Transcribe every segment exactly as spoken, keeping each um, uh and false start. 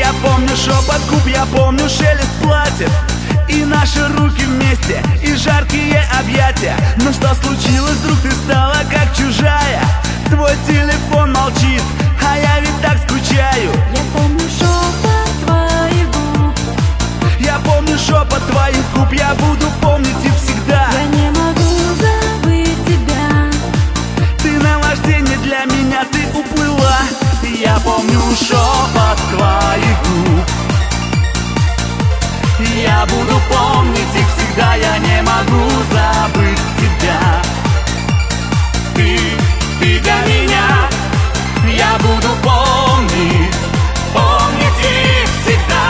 Я помню шепот губ, я помню шелест платьев, и наши руки вместе, и жаркие объятия. Но что случилось, вдруг ты стала как чужая? Твой телефон молчит, а я ведь так скучаю. Я помню шепот твоих губ, Я помню шепот твоих губ, я буду помнить их всегда. я не могу забыть тебя. Ты наваждение для меня, ты уплыла. Я помню шепот твоих губ, я буду помнить их всегда. Я не могу забыть тебя. Ты, ты для меня. Я буду помнить, помнить их всегда.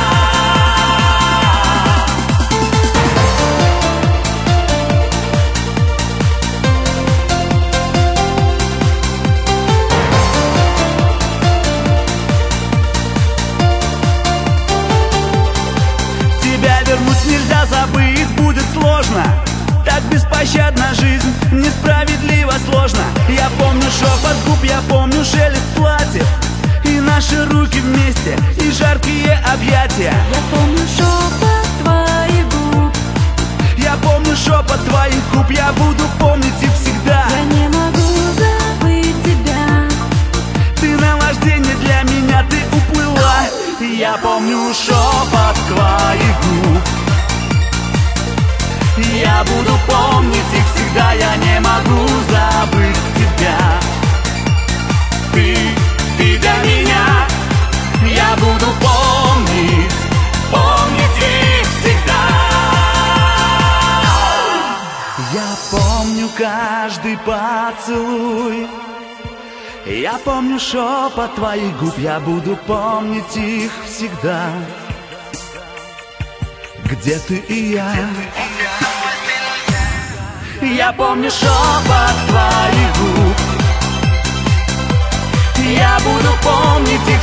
Тебя вернуть нельзя, забыть будет сложно. Так беспощадна жизнь, несправедливо сложно. Я помню шепот губ, я помню шелест платьев, и наши руки вместе, и жаркие объятия. Я помню шепот твоих губ, Я помню шепот твоих губ, я буду помнить их всегда. я не могу забыть тебя. Ты наваждение для меня, ты уплыла. Я помню шепот твоих губ, я буду помнить их всегда. Я не могу забыть тебя. Ты, ты для меня. Я буду помнить, помнить их всегда. Я помню каждый поцелуй, я помню шепот твоих губ, я буду помнить их всегда. Где ты и я? Я помню шепот твоих губ, я буду помнить их